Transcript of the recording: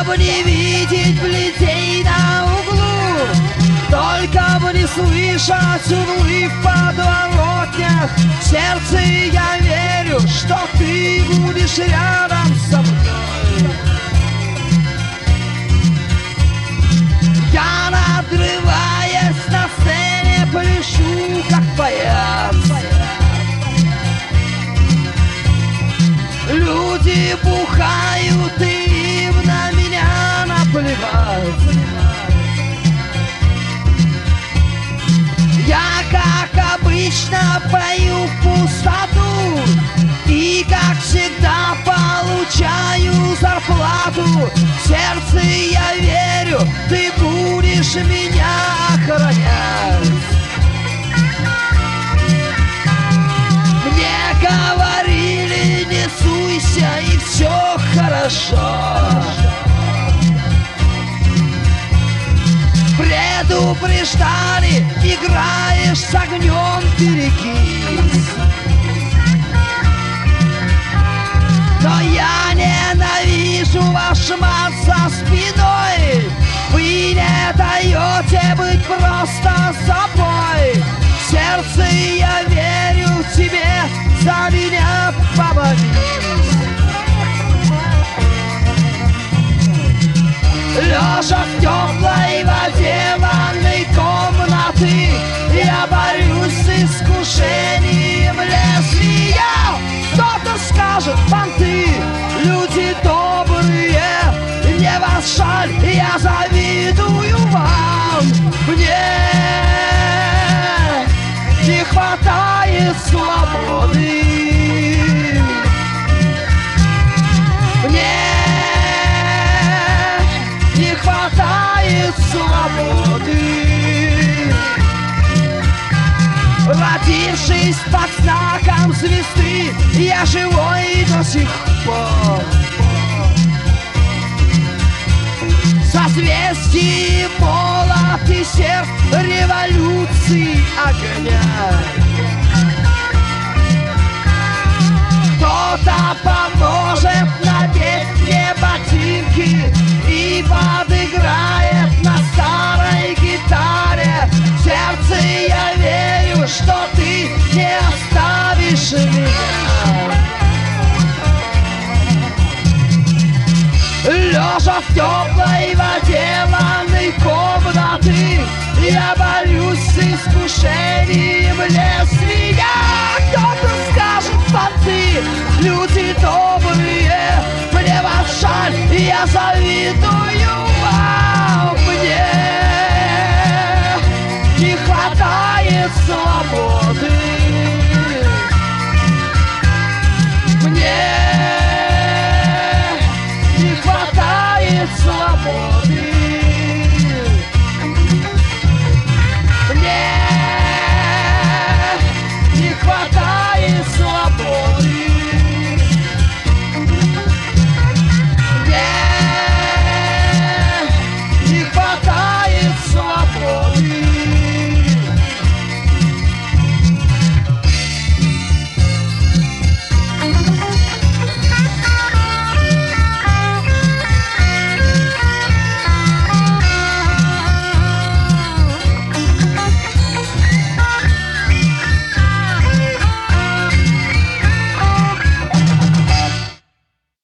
бы не видеть людей на углу, только бы не слышать углы в подворотнях. В сердце я верю, что ты будешь рядом со мной. Я, надрываясь на сцене, пляшу, как паяц. Люди бухают, и им на меня наплевать. Я, как обычно, пою в пустоту, и, как всегда, получаю зарплату. В сердце я верю, ты будешь меня охранять. Мне говорили, не суйся, и все хорошо. Предупреждали, играешь с огнем, берегись. Но я ненавижу ваш мат за спиной. Вы не даете быть просто собой. В сердце я верю тебе, за меня помолись. Лежа в теплой воде ванной комнаты, я борюсь с искушением лезвия. Кто-то скажет, понты, люди добрые, мне вас жаль, я завидую вам. Мне не хватает свободы. Мне не хватает свободы. Родившись под знаком звезды, я живой до сих пор. Созвездие молот и серп революции огня. Кто-то поможет надеть мне ботинки и подыграет на старой гитаре. В сердце я верю, что ты не оставишь меня. Лежа в теплой воде ванной комнаты, я борюсь с искушением лезвия. Кто-то скажет, понты, люди добрые, мне вас жаль, я завидую вам. Мне не хватает свободы. Мне не хватает свободы. Мне не хватает свободы.